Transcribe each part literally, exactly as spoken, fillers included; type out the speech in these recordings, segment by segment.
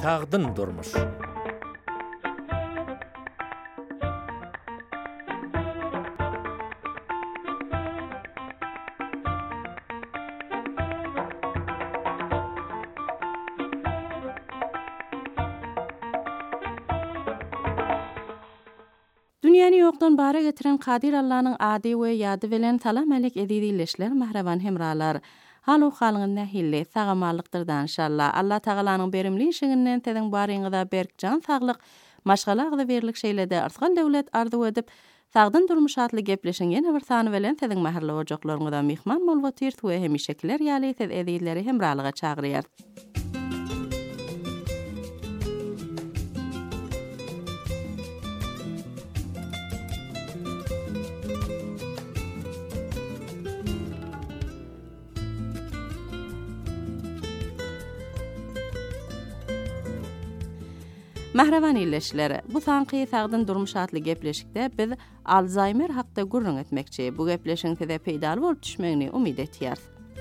Tağdın durmuş. Dünýäni ýokdan bara getiren Kadir Allah'nyň ady we ýady bilen salam alek edilýärler mahraban hemralar. Halu halyň nähille sagamalykdyr inşallah. Allah Tagalanyň berimli işiňinden teden baryňyza berkjan saglyk, maşgalagda berlik şeýlede artgan döwlet arzu edip sagdyn durmuş atly gepleşiň ýene bir sany bilen teden mahrly ojaklaryňda mihman bolup otyrt we hemişekler ýaly ted edilýärleri hemralyga çagyrýar. Mahravan illeşleri, bu sanqy sagdyn durmuş atly gepleşikde biz Alzheimer hakda gurrun etmekçi. Bu gepleşiň tede peýdaly bolup düşmegini umyd etýär.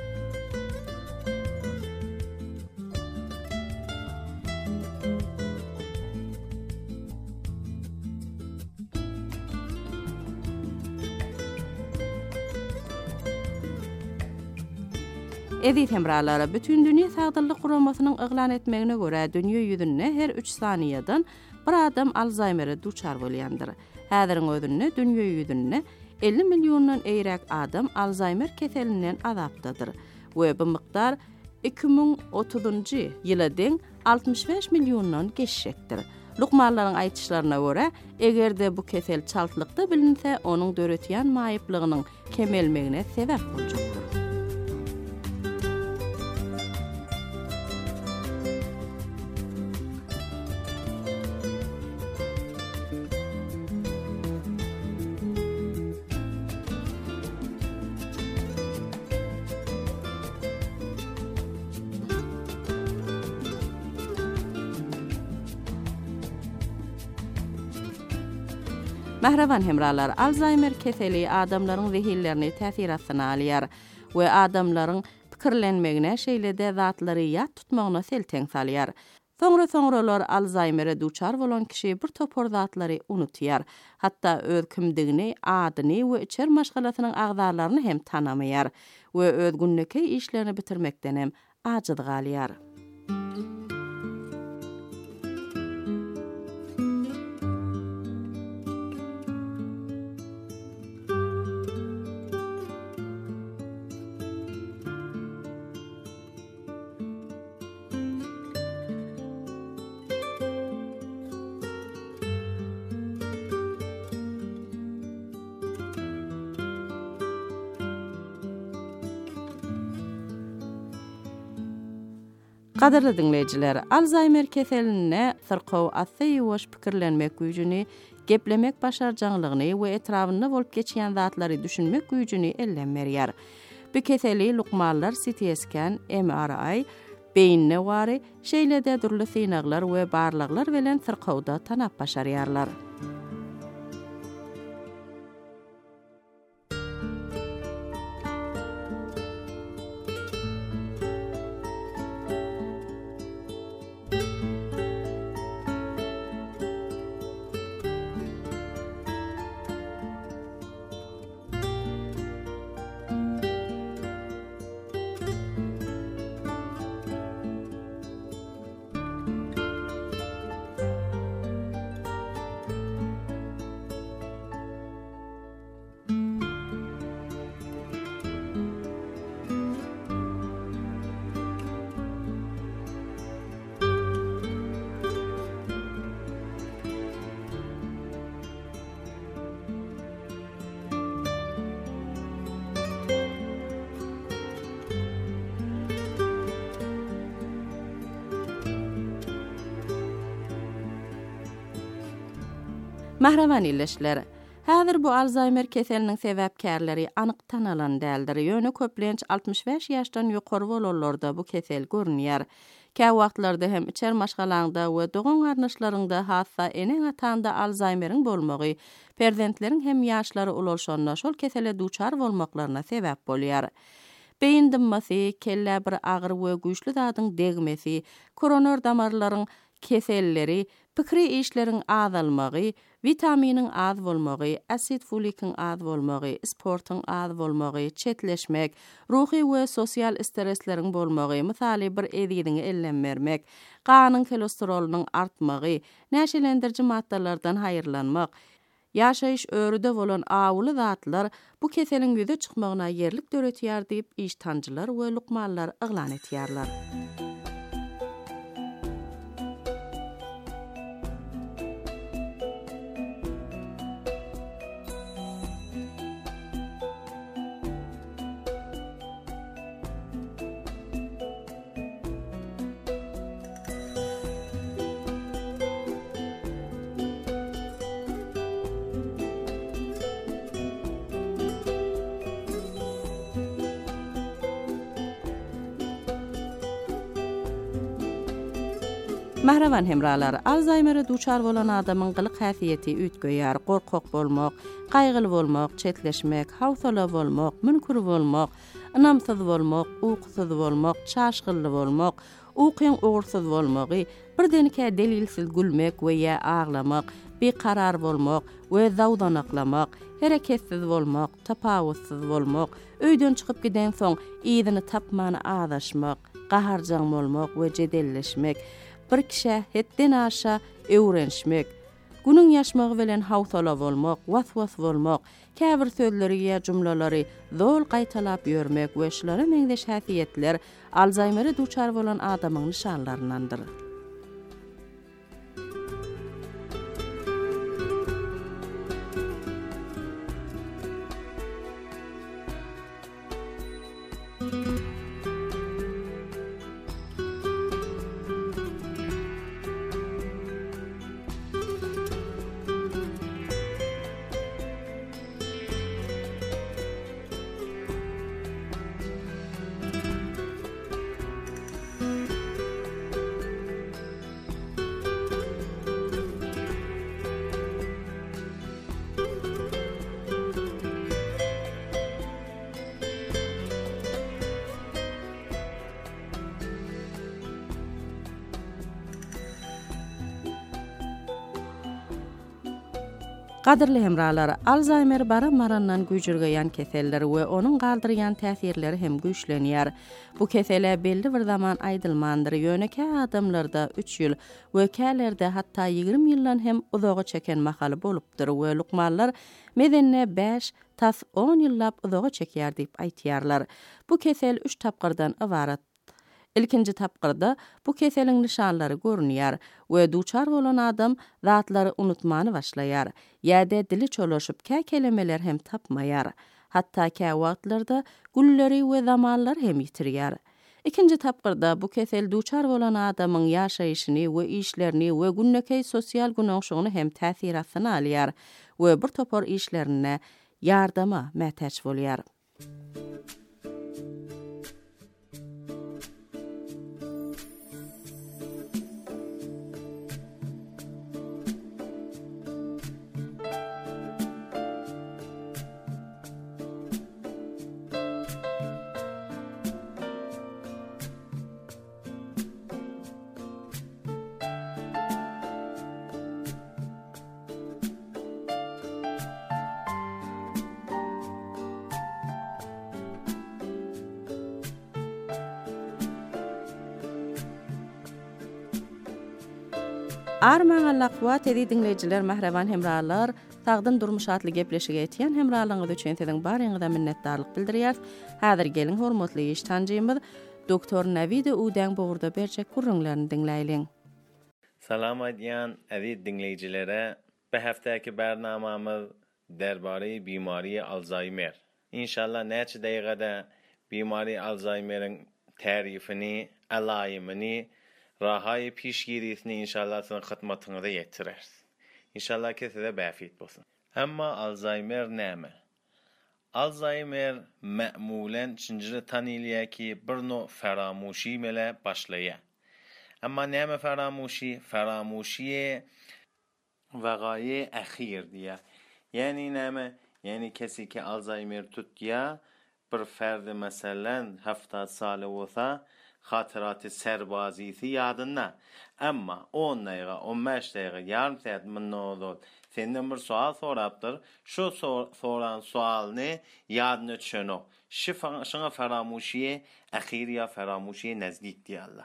Edit hemralara bütün dünýä sagdyllyk guramasynyň yglan etmegine görä dünýä ýüzünde her üç saniýadan bir adam Alzheimer'e duçar bolýandyr. Häziriň özünde dünýä ýüzünde elli millióndan eýrek adam Alzheimer keselinden azapdadyr we bu mykdar iki bin otuzunjy ýyla deň altmış beş millióndan geçecekdir. Lukmanlaryň aýtışlaryna görä, egerde bu kesel çaltlykda bilinse, onuň döretýän maýyplygynyň kemelmegine sebäp boljakdyr. Mahravan hemralar, Alzheimer keseli adamlaryň zehirlerini täsir atsyna alýar we adamlaryň pikirlenmegine şeýlede zatlary ýat tutmagyna selteň salýar. Soňra-soňralar Alzheimer'e duçar bolan kişi bir topor zatlary unutýar. Hatda öz kimdigini, adyny we içer maşgalasynyň agdarlaryny hem tanamaýar we öz günneki işlerini bitirmekden hem ajiz galýar. Gaderli dinleýijiler, Alzheimer keseline sırqaw atsa ýuwaş pikirlenmek güýjüni, geplemek başarjaňlygyny we etrafynda bolup geçýän zatlary düşünmek güýjüni ellen berýär. Bu keseli lukmanlar C T scan, M R I, beyin newary, şeýlede durly synaglar we barlyklar bilen sırqawda tanap başarýarlar. Mahravan illeşler, häzir bu Alzheimer keseliniň sebäpkärleri anyk tanalan däldir. Ýöne köplenç altmış beş ýaşdan ýokary bolanlarda bu kesel görünýär. Kä wagtlarda hem içer maşgalaňda we dogan garnaşlaryňda hassa eneň atanda Alzheimer'iň bolmagy, perzentleriň hem ýaşlary ulaşanna şol kesele duçar bolmaklaryna sebäp bolýar. Beyin dymmasy, kelle bir agyr we güýçli zadyň degmesi, koronor damarlaryň keselleri, pikri işlerin azalmagy, vitaminin az bolmagy, asid folikin az bolmagy, sportun az bolmagy, çetleşmek, ruhy we sosial streslerin bolmagy, misali bir edidini ellenmermek, qanın kolesterolunun artmagy, näşelendirji maddalardan hayırlanmak, yaşayış örüde bolan awuly zatlar bu keselin yüze çykmagyna yerlik döretýär diýip iştanjylar we lukmanlar yglan etýärler. Mahravan hemralar, Alzheimer'e duçar bolan adamın gylyk häsiýeti ütgöýär, gorkak bolmak, gaýgyly bolmak, çetleşmek, hawsala bolmak, münkür bolmak, ynamsyz bolmak, uýkusuz bolmak, çaşgylly bolmak, uýkyň ogursyz bolmagy, birdenike delilsiz gülmek we ýa aglamak, beqarar bolmak we zawdanaklamak, hereketsiz bolmak, tapawutsuz bolmak, öýden çykyp giden soň ýygyny tapmany adaşmak, gaharjaň bolmak we jedelleşmek, bir kişi hetden aşa öwrenşmek, günün yaşmagy bilen hawsala bolmak, waswas bolmak, käbir sözleri ýa jumlalary zol gaýtalap ýörmek we şulara meňdeş häsiýetler Alzheimer'e duçar bolan adamyň nişanlaryndandyr. Qadirli hemralar, Alzheimer baran-barandan güýjürgeýän keseller we onuň galdyrýan täsirleri hem güýçlenýär. Bu kesele belli bir zaman aýdylmandyr. Ýöneke adamlarda üç ýyl we kälerde hatda ýygrimi ýyldan hem uzaga çeken mahaly bolupdyr we lukmanlar medenne beş tas on ýyllap uzaga çekýär diýip aýtýarlar. Bu kesel üç tapgyrdan ibarat. İlkinji tapgyrda bu keseliň nişanlary görünýär we duçar bolan adam zatlary unutmany başlaýar. Ýa-da dili çolaşyp kä kelimeler hem tapmaýar. Hatda kä wagtlarda gülleri we zamanlar hem ýitirýär. İkinji tapgyrda bu kesel duçar bolan adamyň ýaşaýyşyny we işlerini we günnäki sosial günaşygyny hem täsir astyna alýar we bir topar işlerine ýardama mätäç bolýar. Arman Allahwat edi dinleyijiler, mahraban hemralar, tagdyn durmuş atly gepleşige etýän hemralygyňyz üçin siziň baryňyza minnetdarlyk bildirýär. Häzir gelin hormatly iştanjymyz doktor Navid Udan bogurda berjek gurrunlaryny dinleýilen. Salam edýän aziz dinleyicilere, bu haftaki bernamamyz derbary bimari Alzheimer. İnşallah näçe daýgada bimari Alzheimer'in tarifini, alayymyny, rahay pişgirisini inşallah sizin hizmetinizde yetirer. İnşallah ki size bafit bolsun. Ama Alzheimer näme? Alzheimer ma'mulen çinjiri tanilya ki bir no faramuşi mele başlaya. Ama näme faramuşi? Faramuşi vagaye ahir diye. Yani näme? Yani kesi ki Alzheimer tutya bir ferdi meselen hafta salı olsa Hatıratı serbazisi yadına. Ama on dakika, on beş dakika, yarım saat mı ne olur? Senden bir sual soraptır. Şu sor, soran sual ne? Yadını çönü. Şuna feramuşiye, ahiriya feramuşiye nezdik diyallah.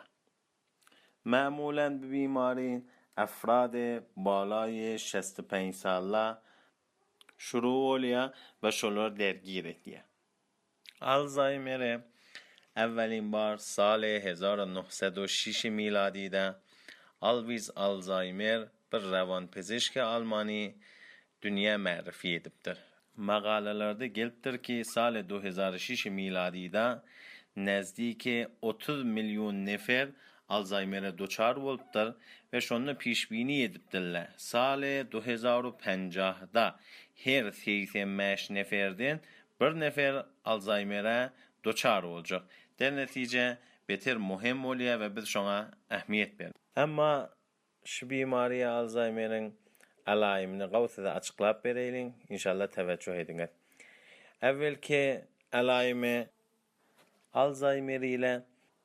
معمولاً به بیماری افراد بالای شصت و پنج ساله شروع oluyor ve şunlar درگیر ediyor. Alzheimer اولین بار سال هزار و نهصد و شش میلادی'de Alvis Alzheimer bir romanpezişk Almani dünya معرفی ediptir. Makalelerde geliptir ki sal دو هزار و شش میلادی'de نزدیک otuz milyon nefer Alzheimer'e duçar olupdur ve şonu pişbini edipdirler. Sale دو هزار و پنجاه'da her seksen beş neferden bir nefer Alzheimer'e duçar olacak. Der netice beter muhim oluyor ve biz şuna ehmiyet verir. Ama şu bimariye Alzheimer'in alayimini qavsıda açıqlap bereylik. İnşallah teveccüh ediniz. Evvelki alayimi Alzheimer ile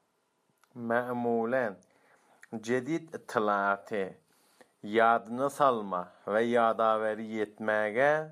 معمولاً جدید اطلاعاتı yadına salma ve yadaveri etmeye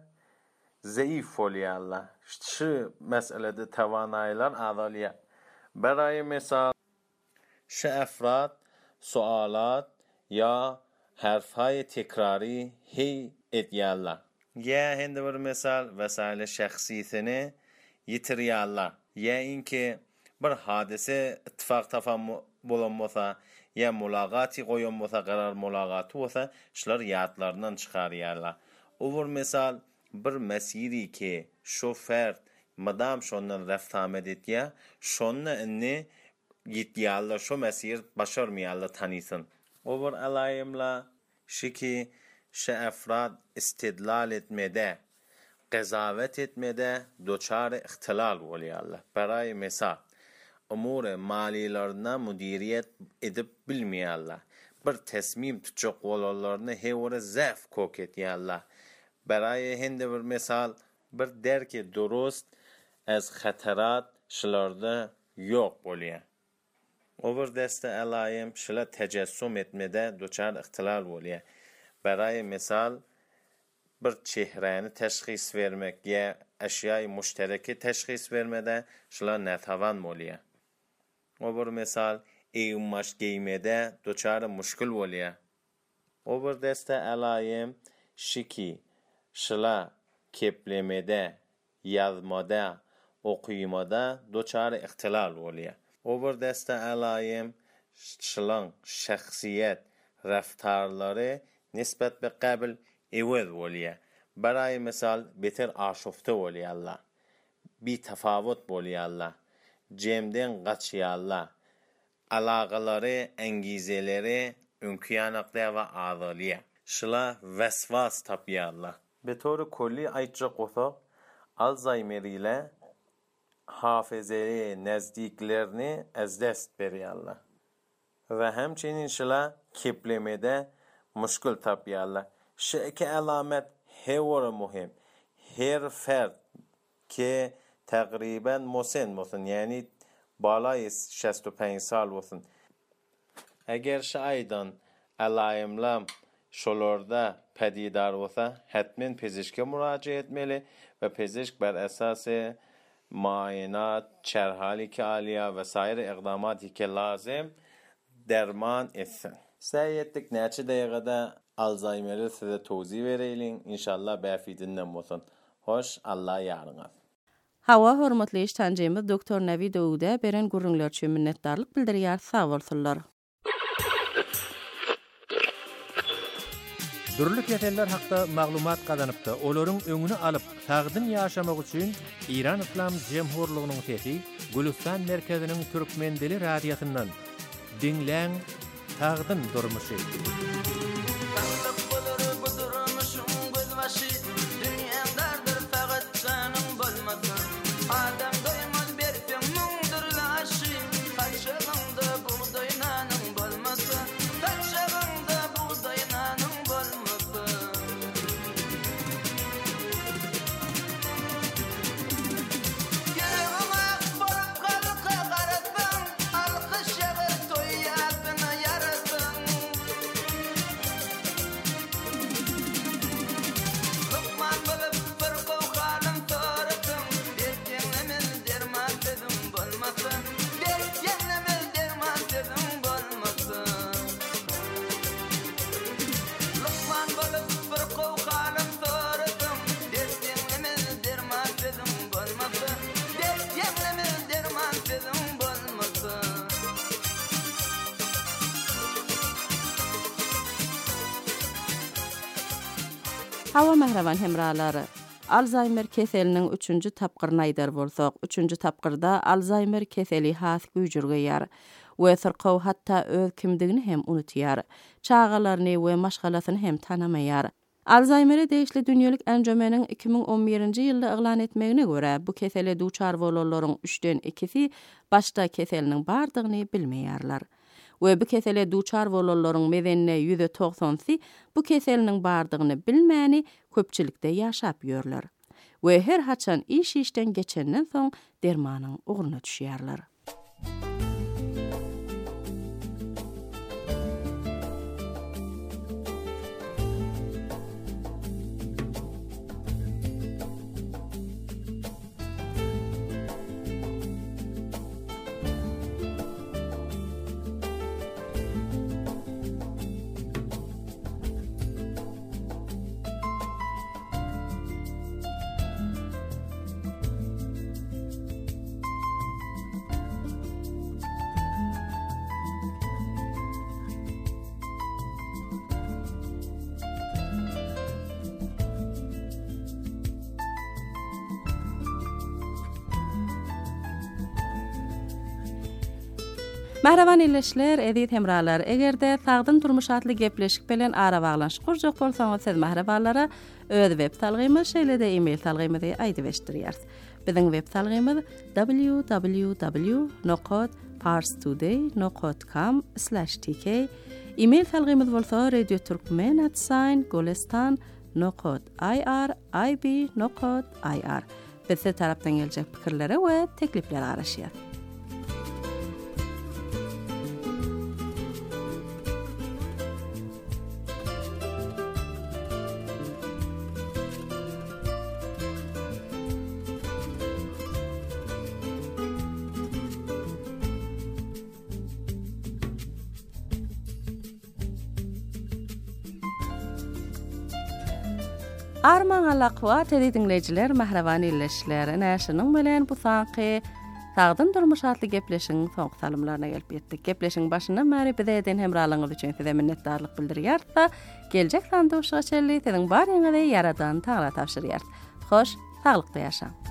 zayıf oluyorlar. Şu meselede tevanaylar azalıyor. Berای misal şu efrad sualat ya harfhay tekrari hi ediyorlar. Ya hindi bir misal vesaire şahsiyetini yitiriyorlar. Ya inki bir hadise ittifaq tafam bulanmasa ya mulaqati qoyulmasa qarar mulaqati olsa shular yadlarından chiqarýarlar. Over misal bir mesiri ki şu fert madam şondan raftamed etya şonna inni gitýarlar şu mesir başarmýarlar tanysın. Over alayimla şiki şu efrad istidlal etmede qazavet etmede doçar ihtilal bolýarlar. Berای misal umur malilerine müdiriyet edip bilmeyenler. Bir tesmim tutacak olanlarını hevore zaf koketyenler. Berای hindi bir misal bir der ki durust az xatarat şılarda yok bolýar. O bir deste alayim şıla tecessüm etmede doçar ihtilal bolýar. Berای misal bir çehreni teşhis vermek ya eşyayı müştereki teşhis vermede şıla netavan bolýar. O bir misal eyummaş giymede doçar müşkül bolýar. O bir deste alayim şiki şıla keplemede yazmada okuymada doçar ihtilal bolýar. O bir deste alayim şılan şahsiyet raftarları nisbet be qabil evvel bolýar. Berای misal beter aşufta bolýarlar. Bir tafavut bolýarlar. Cemden qaçýarlar. Alaqaları, engizeleri ünkiyanakda ve azaliye. Şıla vesvas tapýarlar. Betoru kolli aytjak olsak, Alzheimer ile hafızaya nezdiklerini az dest berýärler. Ve hemçinin şıla keplemede müşkül tapýarlar. Şu iki alamet hevora muhim. Her fert ki takriben musen musun yani balay şصت و پنج sal olsun. Eğer şaydan alayimlam şolarda pedidar olsa hatmen pezişke müracaat etmeli ve pezişk bel esası muayenat, çerhalik aliya vesaire iqdamat ki lazım derman etsin. Sayettik neçe daqiqada Alzheimer'i size tavsiye vereyim. İnşallah bafidinlen olsun. Hoş Allah yarına. Hawa hormatly iştancymyz doktor Navi Dawuda beren gurrunlar üçin minnetdarlyk bildirýär. Sag bolsunlar. Dürlük ýetenler hakda maglumat gazanypdy. Olaryň öňüni alyp, sagdyn ýaşamak üçin İran İslam Jemhurlygynyň sesi Gülistan merkeziniň Türkmen dili radiýasyndan dinläň sagdyn durmuşy. Alkış Hawa Mehreban hemralary. Alzheimer keseliniň üçünji tapgyryny aýdar bolsak, üçünji tapgyrda Alzheimer keseli has güýjürgeýär. We sırqaw hatta öz kimdigini hem unutýar. Çağalaryny we maşgalasyny hem tanamaýar. Alzheimer'e değişli dünýälik enjemeniň iki ming on birinji ýylda eglan etmegine görä, bu kesele duçar bolanlaryň üçden ikisi başda keseliniň bardygyny bilmeýärler. We bu kesele duçar bolanlaryň mezenine yüzde toksany bu keseliniň bardygyny bilmäni köpçülikde ýaşap ýörler. We her haçan iş işden geçenden soň dermanyň ugruna düşýärler. Mehreban illeşler, edit hemralar, egerde sagdyn durmuşatly gepleşik bilen ara baglanşyk kurjak bolsaňyz siz mehrebanlara öz web talgymyz şeýle-de e-mail talgymyzy aýdyp eşdirýäris. Biziň web talgymyz w w w nokot parstoday nokot com slash t k. E-mail talgymyz bolsa radio turkmen at sign golestan nokot i r i b nokot i r. Bize tarapdan geljek pikirlere we tekliflere garaşýar. Arman alaqwa tedi dinleyijiler Mehreban illeşler näşiniň bilen bu saňky sagdyn durmuşatly gepleşiň soňky salymlaryna gelip ýetdik. Gepleşiň başynda märi bizeden hemralygyňyz üçin size minnetdarlyk bildirýär. Geljek sanda uşağa çelli, siziň bar ýene-de ýaradan taňra tapşyrýar. Hoş, saglykda ýaşa.